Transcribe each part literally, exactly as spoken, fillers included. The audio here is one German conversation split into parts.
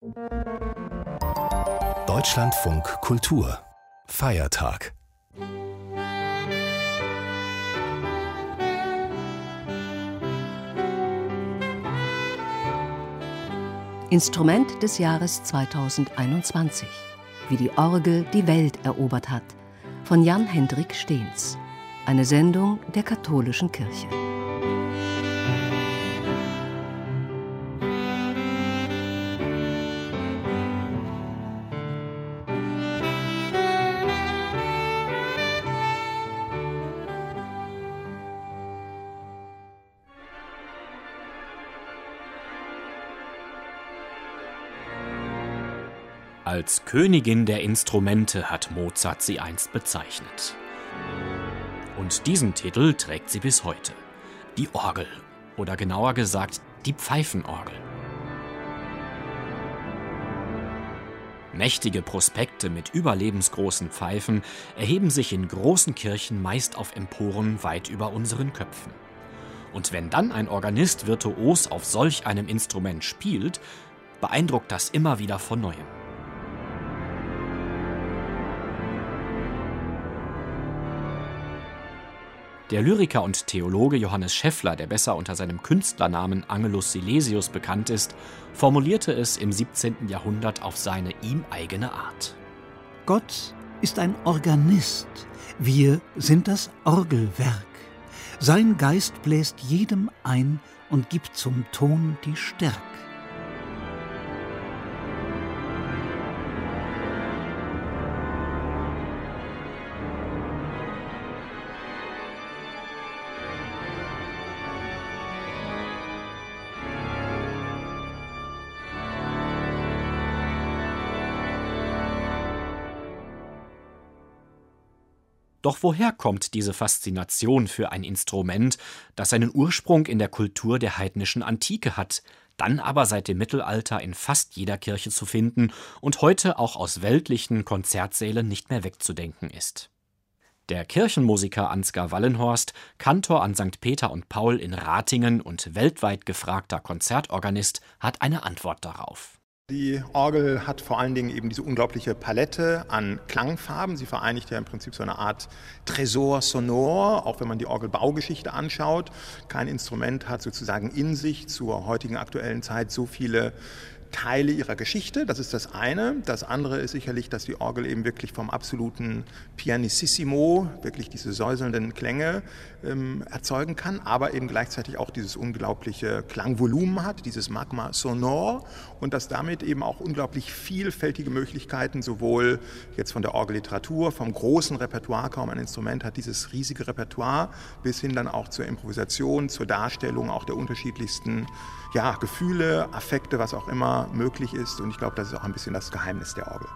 Deutschlandfunk Kultur Feiertag. Instrument des Jahres zweitausendeinundzwanzig. Wie die Orgel die Welt erobert hat. Von Jan-Hendrik Steens. Eine Sendung der Katholischen Kirche. Als Königin der Instrumente hat Mozart sie einst bezeichnet. Und diesen Titel trägt sie bis heute. Die Orgel, oder genauer gesagt, die Pfeifenorgel. Mächtige Prospekte mit überlebensgroßen Pfeifen erheben sich in großen Kirchen meist auf Emporen weit über unseren Köpfen. Und wenn dann ein Organist virtuos auf solch einem Instrument spielt, beeindruckt das immer wieder von Neuem. Der Lyriker und Theologe Johannes Scheffler, der besser unter seinem Künstlernamen Angelus Silesius bekannt ist, formulierte es im siebzehnten Jahrhundert auf seine ihm eigene Art. Gott ist ein Organist, wir sind das Orgelwerk. Sein Geist bläst jedem ein und gibt zum Ton die Stärke. Doch woher kommt diese Faszination für ein Instrument, das seinen Ursprung in der Kultur der heidnischen Antike hat, dann aber seit dem Mittelalter in fast jeder Kirche zu finden und heute auch aus weltlichen Konzertsälen nicht mehr wegzudenken ist? Der Kirchenmusiker Ansgar Wallenhorst, Kantor an Sankt Peter und Paul in Ratingen und weltweit gefragter Konzertorganist, hat eine Antwort darauf. Die Orgel hat vor allen Dingen eben diese unglaubliche Palette an Klangfarben. Sie vereinigt ja im Prinzip so eine Art Tresor sonor, auch wenn man die Orgelbaugeschichte anschaut. Kein Instrument hat sozusagen in sich zur heutigen aktuellen Zeit so viele Teile ihrer Geschichte, das ist das eine. Das andere ist sicherlich, dass die Orgel eben wirklich vom absoluten Pianissimo, wirklich diese säuselnden Klänge ähm, erzeugen kann, aber eben gleichzeitig auch dieses unglaubliche Klangvolumen hat, dieses Magma sonor und dass damit eben auch unglaublich vielfältige Möglichkeiten, sowohl jetzt von der Orgelliteratur, vom großen Repertoire, kaum ein Instrument hat dieses riesige Repertoire, bis hin dann auch zur Improvisation, zur Darstellung auch der unterschiedlichsten ja, Gefühle, Affekte, was auch immer möglich ist. Und ich glaube, das ist auch ein bisschen das Geheimnis der Orgel.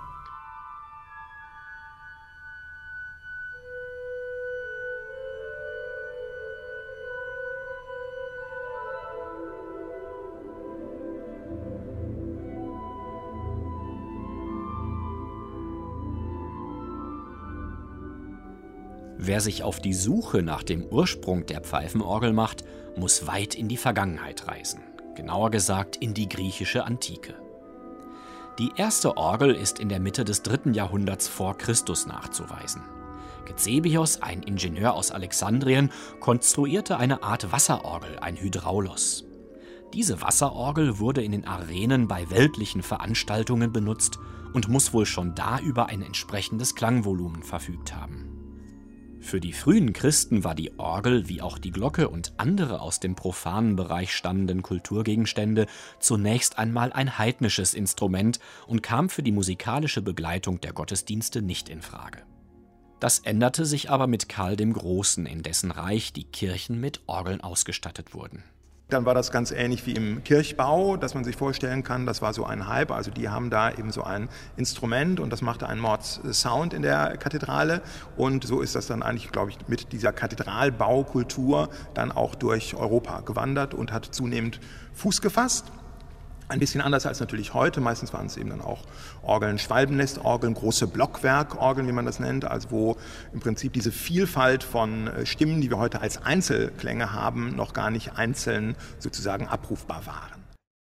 Wer sich auf die Suche nach dem Ursprung der Pfeifenorgel macht, muss weit in die Vergangenheit reisen. Genauer gesagt in die griechische Antike. Die erste Orgel ist in der Mitte des dritten Jahrhunderts vor Christus nachzuweisen. Gezebios, ein Ingenieur aus Alexandrien, konstruierte eine Art Wasserorgel, ein Hydraulos. Diese Wasserorgel wurde in den Arenen bei weltlichen Veranstaltungen benutzt und muss wohl schon da über ein entsprechendes Klangvolumen verfügt haben. Für die frühen Christen war die Orgel, wie auch die Glocke und andere aus dem profanen Bereich stammenden Kulturgegenstände, zunächst einmal ein heidnisches Instrument und kam für die musikalische Begleitung der Gottesdienste nicht in Frage. Das änderte sich aber mit Karl dem Großen, in dessen Reich die Kirchen mit Orgeln ausgestattet wurden. Dann war das ganz ähnlich wie im Kirchbau, dass man sich vorstellen kann, das war so ein Hype. Also die haben da eben so ein Instrument und das machte einen Mordssound in der Kathedrale. Und so ist das dann eigentlich, glaube ich, mit dieser Kathedralbaukultur dann auch durch Europa gewandert und hat zunehmend Fuß gefasst. Ein bisschen anders als natürlich heute. Meistens waren es eben dann auch Orgeln, Schwalbennestorgeln, große Blockwerkorgeln, wie man das nennt, also wo im Prinzip diese Vielfalt von Stimmen, die wir heute als Einzelklänge haben, noch gar nicht einzeln sozusagen abrufbar waren.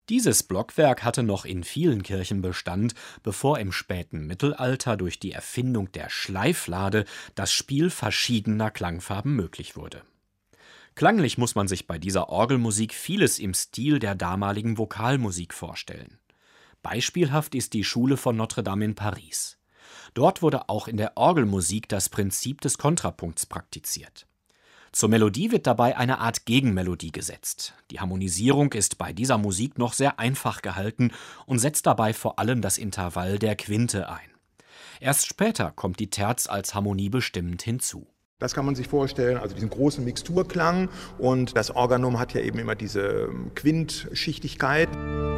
Dieses Blockwerk hatte noch in vielen Kirchen Bestand, bevor im späten Mittelalter durch die Erfindung der Schleiflade das Spiel verschiedener Klangfarben möglich wurde. Klanglich muss man sich bei dieser Orgelmusik vieles im Stil der damaligen Vokalmusik vorstellen. Beispielhaft ist die Schule von Notre Dame in Paris. Dort wurde auch in der Orgelmusik das Prinzip des Kontrapunkts praktiziert. Zur Melodie wird dabei eine Art Gegenmelodie gesetzt. Die Harmonisierung ist bei dieser Musik noch sehr einfach gehalten und setzt dabei vor allem das Intervall der Quinte ein. Erst später kommt die Terz als Harmonie bestimmend hinzu. Das kann man sich vorstellen, also diesen großen Mixturklang, und das Organum hat ja eben immer diese Quintschichtigkeit.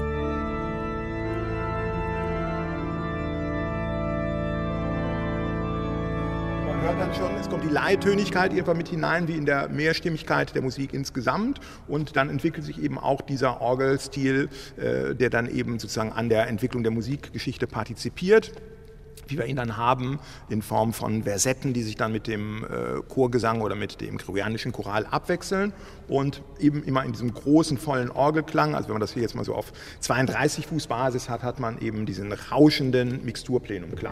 Man hört dann schon, es kommt die Leittönigkeit irgendwann mit hinein, wie in der Mehrstimmigkeit der Musik insgesamt. Und dann entwickelt sich eben auch dieser Orgelstil, äh, der dann eben sozusagen an der Entwicklung der Musikgeschichte partizipiert, wie wir ihn dann haben, in Form von Versetten, die sich dann mit dem äh, Chorgesang oder mit dem gregorianischen Choral abwechseln und eben immer in diesem großen, vollen Orgelklang. Also wenn man das hier jetzt mal so auf zweiunddreißig Fuß Basis hat, hat man eben diesen rauschenden Mixturplenumklang.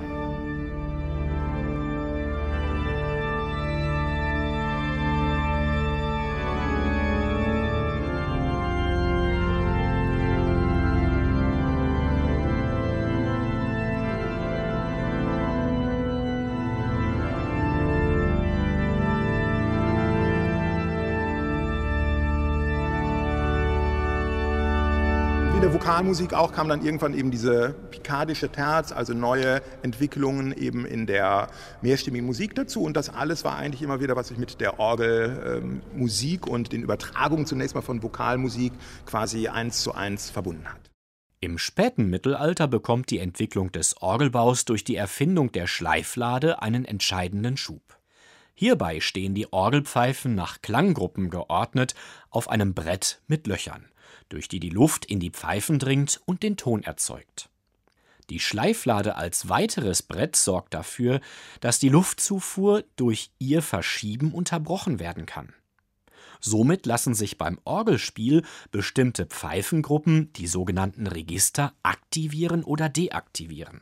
In der Vokalmusik auch kam dann irgendwann eben diese pikadische Terz, also neue Entwicklungen eben in der mehrstimmigen Musik dazu. Und das alles war eigentlich immer wieder, was sich mit der Orgelmusik ähm, und den Übertragungen zunächst mal von Vokalmusik quasi eins zu eins verbunden hat. Im späten Mittelalter bekommt die Entwicklung des Orgelbaus durch die Erfindung der Schleiflade einen entscheidenden Schub. Hierbei stehen die Orgelpfeifen nach Klanggruppen geordnet auf einem Brett mit Löchern, durch die die Luft in die Pfeifen dringt und den Ton erzeugt. Die Schleiflade als weiteres Brett sorgt dafür, dass die Luftzufuhr durch ihr Verschieben unterbrochen werden kann. Somit lassen sich beim Orgelspiel bestimmte Pfeifengruppen, die sogenannten Register, aktivieren oder deaktivieren.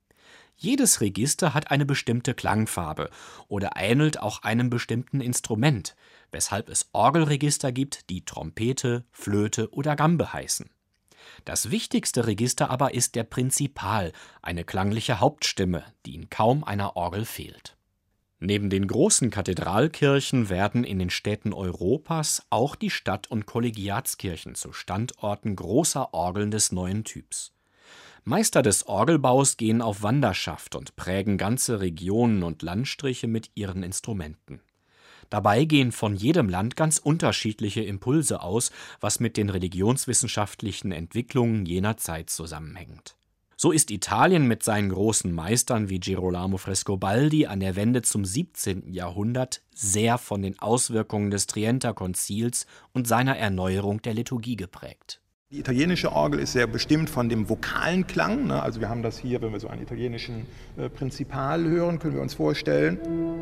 Jedes Register hat eine bestimmte Klangfarbe oder ähnelt auch einem bestimmten Instrument, weshalb es Orgelregister gibt, die Trompete, Flöte oder Gambe heißen. Das wichtigste Register aber ist der Prinzipal, eine klangliche Hauptstimme, die in kaum einer Orgel fehlt. Neben den großen Kathedralkirchen werden in den Städten Europas auch die Stadt- und Kollegiatskirchen zu Standorten großer Orgeln des neuen Typs. Meister des Orgelbaus gehen auf Wanderschaft und prägen ganze Regionen und Landstriche mit ihren Instrumenten. Dabei gehen von jedem Land ganz unterschiedliche Impulse aus, was mit den religionswissenschaftlichen Entwicklungen jener Zeit zusammenhängt. So ist Italien mit seinen großen Meistern wie Girolamo Frescobaldi an der Wende zum siebzehnten Jahrhundert sehr von den Auswirkungen des Trienter Konzils und seiner Erneuerung der Liturgie geprägt. Die italienische Orgel ist sehr bestimmt von dem vokalen Klang. Ne? Also wir haben das hier, wenn wir so einen italienischen äh, Prinzipal hören, können wir uns vorstellen.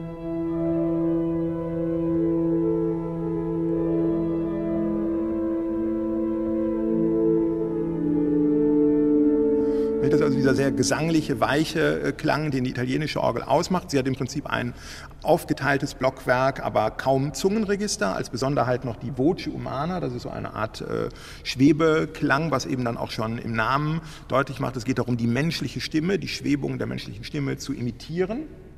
Das ist also dieser sehr gesangliche, weiche Klang, den die italienische Orgel ausmacht. Sie hat im Prinzip ein aufgeteiltes Blockwerk, aber kaum Zungenregister. Als Besonderheit noch die Voce umana, das ist so eine Art äh, Schwebeklang, was eben dann auch schon im Namen deutlich macht, es geht darum, die menschliche Stimme, die Schwebung der menschlichen Stimme zu imitieren.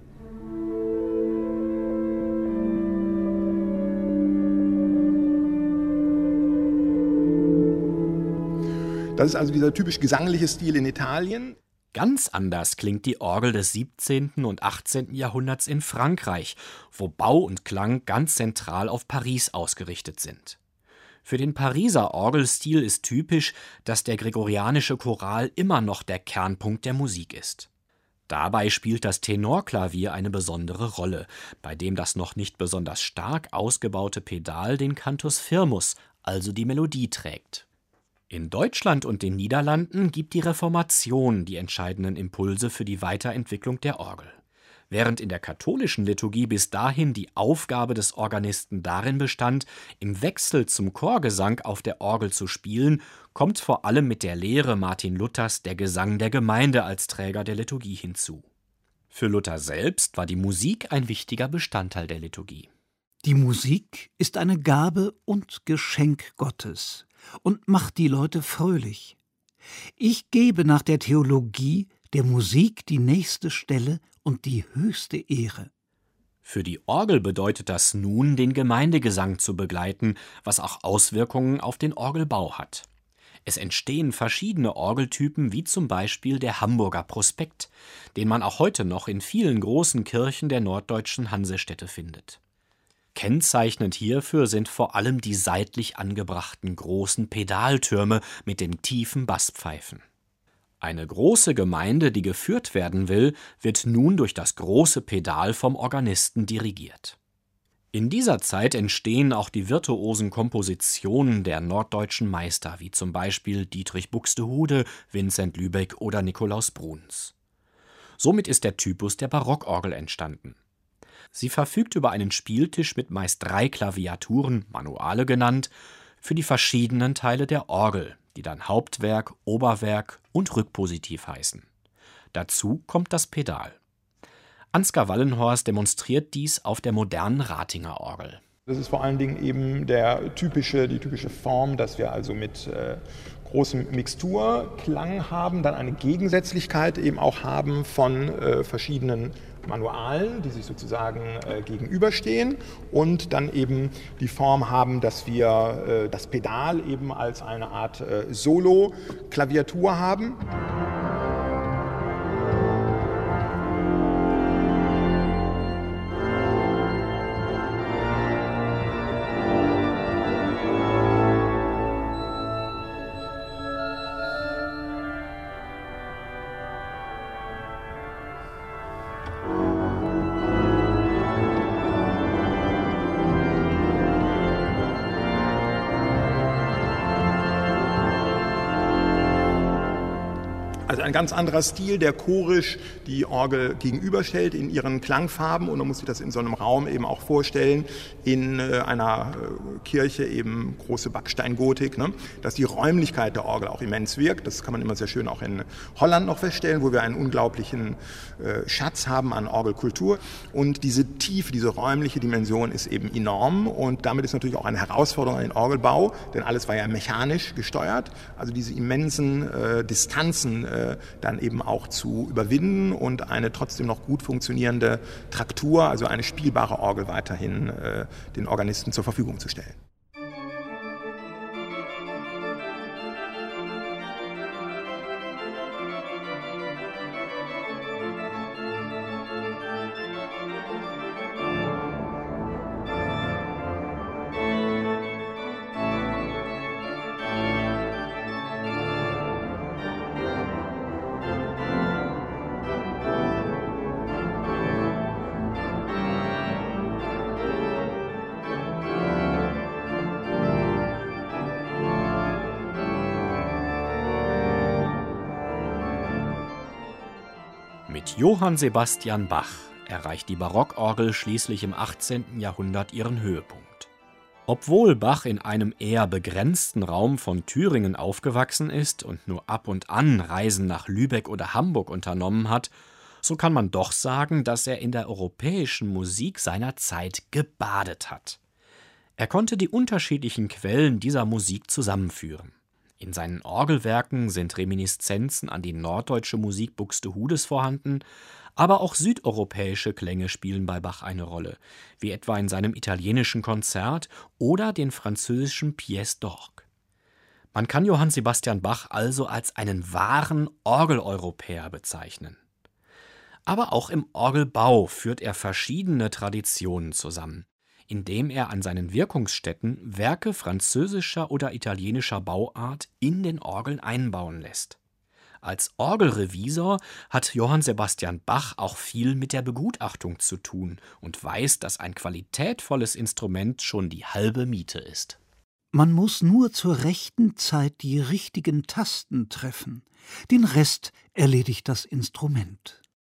Das ist also dieser typisch gesangliche Stil in Italien. Ganz anders klingt die Orgel des siebzehnten und achtzehnten Jahrhunderts in Frankreich, wo Bau und Klang ganz zentral auf Paris ausgerichtet sind. Für den Pariser Orgelstil ist typisch, dass der gregorianische Choral immer noch der Kernpunkt der Musik ist. Dabei spielt das Tenorklavier eine besondere Rolle, bei dem das noch nicht besonders stark ausgebaute Pedal den Cantus firmus, also die Melodie, trägt. In Deutschland und den Niederlanden gibt die Reformation die entscheidenden Impulse für die Weiterentwicklung der Orgel. Während in der katholischen Liturgie bis dahin die Aufgabe des Organisten darin bestand, im Wechsel zum Chorgesang auf der Orgel zu spielen, kommt vor allem mit der Lehre Martin Luthers der Gesang der Gemeinde als Träger der Liturgie hinzu. Für Luther selbst war die Musik ein wichtiger Bestandteil der Liturgie. Die Musik ist eine Gabe und Geschenk Gottes und macht die Leute fröhlich. Ich gebe nach der Theologie der Musik die nächste Stelle und die höchste Ehre. Für die Orgel bedeutet das nun, den Gemeindegesang zu begleiten, was auch Auswirkungen auf den Orgelbau hat. Es entstehen verschiedene Orgeltypen, wie zum Beispiel der Hamburger Prospekt, den man auch heute noch in vielen großen Kirchen der norddeutschen Hansestädte findet. Kennzeichnend hierfür sind vor allem die seitlich angebrachten großen Pedaltürme mit den tiefen Basspfeifen. Eine große Gemeinde, die geführt werden will, wird nun durch das große Pedal vom Organisten dirigiert. In dieser Zeit entstehen auch die virtuosen Kompositionen der norddeutschen Meister, wie zum Beispiel Dietrich Buxtehude, Vincent Lübeck oder Nikolaus Bruns. Somit ist der Typus der Barockorgel entstanden. Sie verfügt über einen Spieltisch mit meist drei Klaviaturen, Manuale genannt, für die verschiedenen Teile der Orgel, die dann Hauptwerk, Oberwerk und Rückpositiv heißen. Dazu kommt das Pedal. Ansgar Wallenhorst demonstriert dies auf der modernen Ratinger Orgel. Das ist vor allen Dingen eben der typische, die typische Form, dass wir also mit äh, großem Mixturklang haben, dann eine Gegensätzlichkeit eben auch haben von äh, verschiedenen Manualen, die sich sozusagen äh, gegenüberstehen und dann eben die Form haben, dass wir äh, das Pedal eben als eine Art äh, Solo-Klaviatur haben. Also ein ganz anderer Stil, der chorisch die Orgel gegenüberstellt in ihren Klangfarben, und man muss sich das in so einem Raum eben auch vorstellen, in einer Kirche eben große Backsteingotik, ne? Dass die Räumlichkeit der Orgel auch immens wirkt. Das kann man immer sehr schön auch in Holland noch feststellen, wo wir einen unglaublichen äh, Schatz haben an Orgelkultur, und diese Tiefe, diese räumliche Dimension ist eben enorm, und damit ist natürlich auch eine Herausforderung an den Orgelbau, denn alles war ja mechanisch gesteuert, also diese immensen äh, Distanzen äh, dann eben auch zu überwinden und eine trotzdem noch gut funktionierende Traktur, also eine spielbare Orgel weiterhin äh, den Organisten zur Verfügung zu stellen. Mit Johann Sebastian Bach erreicht die Barockorgel schließlich im achtzehnten Jahrhundert ihren Höhepunkt. Obwohl Bach in einem eher begrenzten Raum von Thüringen aufgewachsen ist und nur ab und an Reisen nach Lübeck oder Hamburg unternommen hat, so kann man doch sagen, dass er in der europäischen Musik seiner Zeit gebadet hat. Er konnte die unterschiedlichen Quellen dieser Musik zusammenführen. In seinen Orgelwerken sind Reminiszenzen an die norddeutsche Musik Buxtehudes vorhanden, aber auch südeuropäische Klänge spielen bei Bach eine Rolle, wie etwa in seinem italienischen Konzert oder den französischen Pièce d'Orgue. Man kann Johann Sebastian Bach also als einen wahren Orgeleuropäer bezeichnen. Aber auch im Orgelbau führt er verschiedene Traditionen zusammen, indem er an seinen Wirkungsstätten Werke französischer oder italienischer Bauart in den Orgeln einbauen lässt. Als Orgelrevisor hat Johann Sebastian Bach auch viel mit der Begutachtung zu tun und weiß, dass ein qualitätvolles Instrument schon die halbe Miete ist. Man muss nur zur rechten Zeit die richtigen Tasten treffen. Den Rest erledigt das Instrument.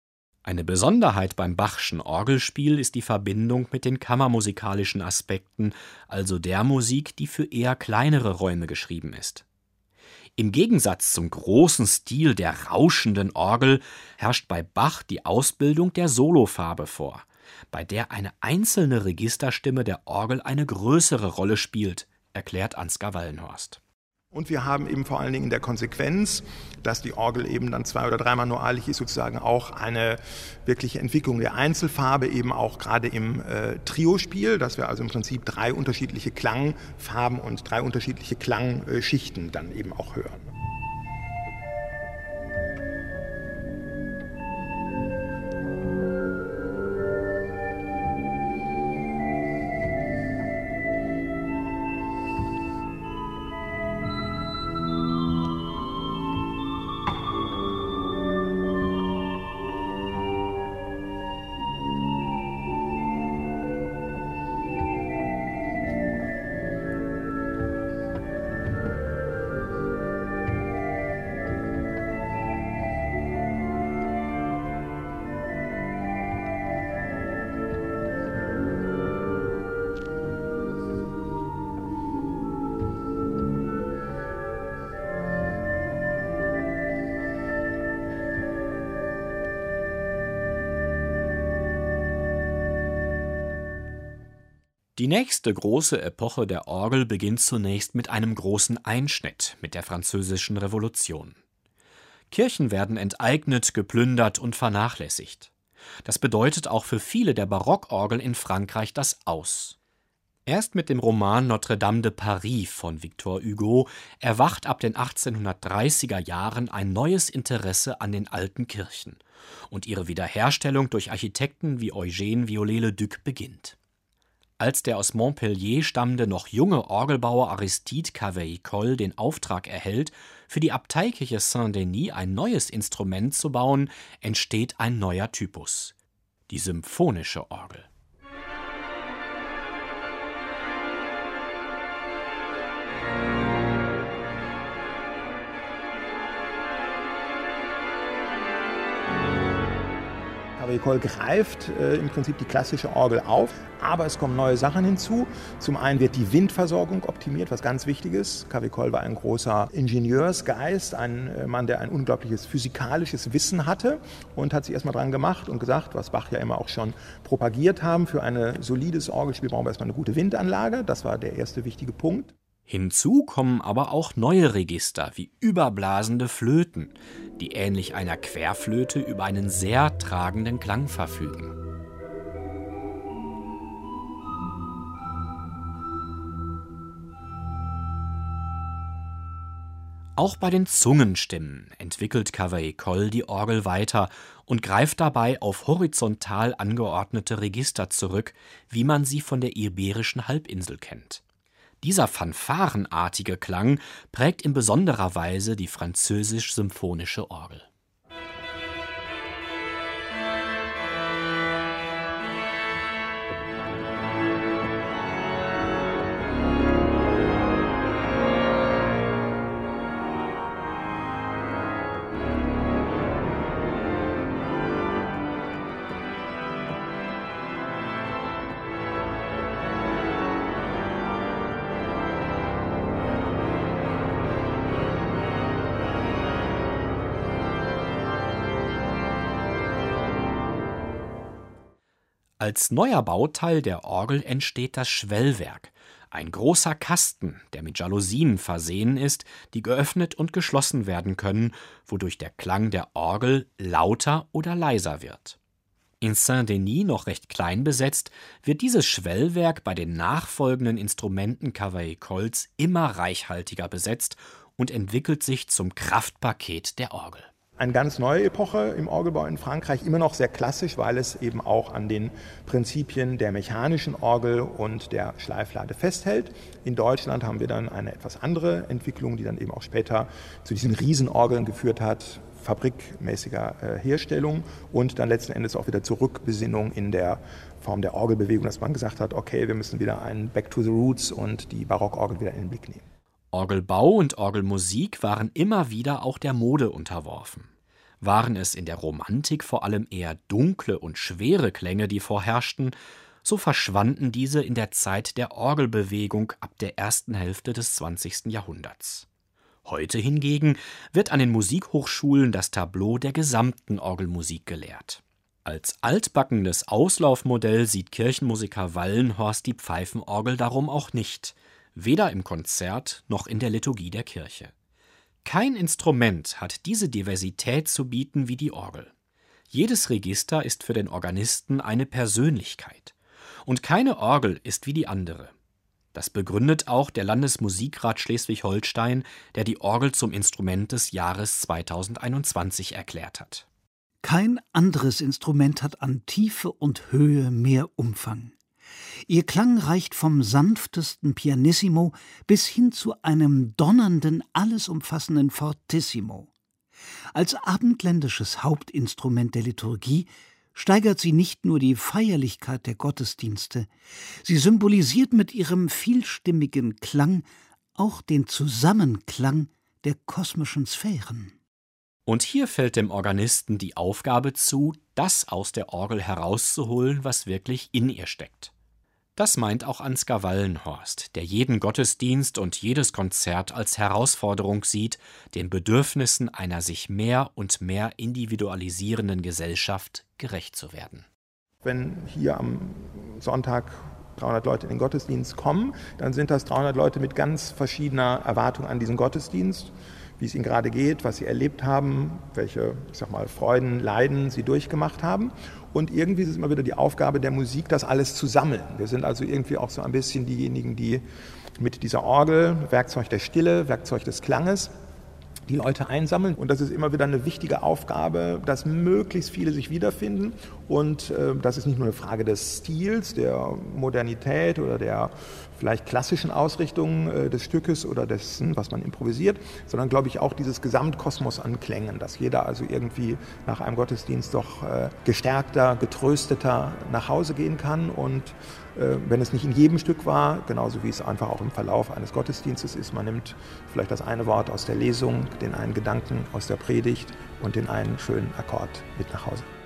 Eine Besonderheit beim Bachschen Orgelspiel ist die Verbindung mit den kammermusikalischen Aspekten, also der Musik, die für eher kleinere Räume geschrieben ist. Im Gegensatz zum großen Stil der rauschenden Orgel herrscht bei Bach die Ausbildung der Solofarbe vor, bei der eine einzelne Registerstimme der Orgel eine größere Rolle spielt, erklärt Ansgar Wallenhorst. Und wir haben eben vor allen Dingen in der Konsequenz, dass die Orgel eben dann zwei- oder dreimanualig ist, sozusagen auch eine wirkliche Entwicklung der Einzelfarbe, eben auch gerade im äh, Triospiel, dass wir also im Prinzip drei unterschiedliche Klangfarben und drei unterschiedliche Klangschichten dann eben auch hören. Die nächste große Epoche der Orgel beginnt zunächst mit einem großen Einschnitt, mit der Französischen Revolution. Kirchen werden enteignet, geplündert und vernachlässigt. Das bedeutet auch für viele der Barockorgeln in Frankreich das Aus. Erst mit dem Roman Notre-Dame de Paris von Victor Hugo erwacht ab den achtzehnhundertdreißiger Jahren ein neues Interesse an den alten Kirchen und ihre Wiederherstellung durch Architekten wie Eugène Viollet-le-Duc beginnt. Als der aus Montpellier stammende noch junge Orgelbauer Aristide Cavaillé-Coll den Auftrag erhält, für die Abteikirche Saint-Denis ein neues Instrument zu bauen, entsteht ein neuer Typus: die symphonische Orgel. Cavaillé-Coll greift äh, im Prinzip die klassische Orgel auf, aber es kommen neue Sachen hinzu. Zum einen wird die Windversorgung optimiert, was ganz wichtig ist. Cavaillé-Coll war ein großer Ingenieursgeist, ein äh, Mann, der ein unglaubliches physikalisches Wissen hatte und hat sich erstmal dran gemacht und gesagt, was Bach ja immer auch schon propagiert haben, für ein solides Orgelspiel brauchen wir erstmal eine gute Windanlage. Das war der erste wichtige Punkt. Hinzu kommen aber auch neue Register wie überblasende Flöten, die ähnlich einer Querflöte über einen sehr tragenden Klang verfügen. Auch bei den Zungenstimmen entwickelt Cavaillé-Coll die Orgel weiter und greift dabei auf horizontal angeordnete Register zurück, wie man sie von der Iberischen Halbinsel kennt. Dieser fanfarenartige Klang prägt in besonderer Weise die französisch-symphonische Orgel. Als neuer Bauteil der Orgel entsteht das Schwellwerk, ein großer Kasten, der mit Jalousien versehen ist, die geöffnet und geschlossen werden können, wodurch der Klang der Orgel lauter oder leiser wird. In Saint-Denis noch recht klein besetzt, wird dieses Schwellwerk bei den nachfolgenden Instrumenten Cavaillé-Colls immer reichhaltiger besetzt und entwickelt sich zum Kraftpaket der Orgel. Eine ganz neue Epoche im Orgelbau in Frankreich, immer noch sehr klassisch, weil es eben auch an den Prinzipien der mechanischen Orgel und der Schleiflade festhält. In Deutschland haben wir dann eine etwas andere Entwicklung, die dann eben auch später zu diesen Riesenorgeln geführt hat, fabrikmäßiger äh, Herstellung und dann letzten Endes auch wieder Zurückbesinnung in der Form der Orgelbewegung, dass man gesagt hat, okay, wir müssen wieder einen Back to the Roots und die Barockorgel wieder in den Blick nehmen. Orgelbau und Orgelmusik waren immer wieder auch der Mode unterworfen. Waren es in der Romantik vor allem eher dunkle und schwere Klänge, die vorherrschten, so verschwanden diese in der Zeit der Orgelbewegung ab der ersten Hälfte des zwanzigsten Jahrhunderts. Heute hingegen wird an den Musikhochschulen das Tableau der gesamten Orgelmusik gelehrt. Als altbackenes Auslaufmodell sieht Kirchenmusiker Wallenhorst die Pfeifenorgel darum auch nicht, weder im Konzert noch in der Liturgie der Kirche. Kein Instrument hat diese Diversität zu bieten wie die Orgel. Jedes Register ist für den Organisten eine Persönlichkeit. Und keine Orgel ist wie die andere. Das begründet auch der Landesmusikrat Schleswig-Holstein, der die Orgel zum Instrument des Jahres zweitausendeinundzwanzig erklärt hat. Kein anderes Instrument hat an Tiefe und Höhe mehr Umfang. Ihr Klang reicht vom sanftesten Pianissimo bis hin zu einem donnernden, alles umfassenden Fortissimo. Als abendländisches Hauptinstrument der Liturgie steigert sie nicht nur die Feierlichkeit der Gottesdienste, sie symbolisiert mit ihrem vielstimmigen Klang auch den Zusammenklang der kosmischen Sphären. Und hier fällt dem Organisten die Aufgabe zu, das aus der Orgel herauszuholen, was wirklich in ihr steckt. Das meint auch Ansgar Wallenhorst, der jeden Gottesdienst und jedes Konzert als Herausforderung sieht, den Bedürfnissen einer sich mehr und mehr individualisierenden Gesellschaft gerecht zu werden. Wenn hier am Sonntag dreihundert Leute in den Gottesdienst kommen, dann sind das dreihundert Leute mit ganz verschiedener Erwartung an diesen Gottesdienst, wie es ihnen gerade geht, was sie erlebt haben, welche, ich sag mal, Freuden, Leiden sie durchgemacht haben. Und irgendwie ist es immer wieder die Aufgabe der Musik, das alles zu sammeln. Wir sind also irgendwie auch so ein bisschen diejenigen, die mit dieser Orgel, Werkzeug der Stille, Werkzeug des Klanges, die Leute einsammeln. Und das ist immer wieder eine wichtige Aufgabe, dass möglichst viele sich wiederfinden. Und äh, das ist nicht nur eine Frage des Stils, der Modernität oder der vielleicht klassischen Ausrichtung äh, des Stückes oder dessen, was man improvisiert, sondern, glaube ich, auch dieses Gesamtkosmos an Klängen, dass jeder also irgendwie nach einem Gottesdienst doch äh, gestärkter, getrösteter nach Hause gehen kann. Und äh, wenn es nicht in jedem Stück war, genauso wie es einfach auch im Verlauf eines Gottesdienstes ist, man nimmt vielleicht das eine Wort aus der Lesung, den einen Gedanken aus der Predigt und den einen schönen Akkord mit nach Hause.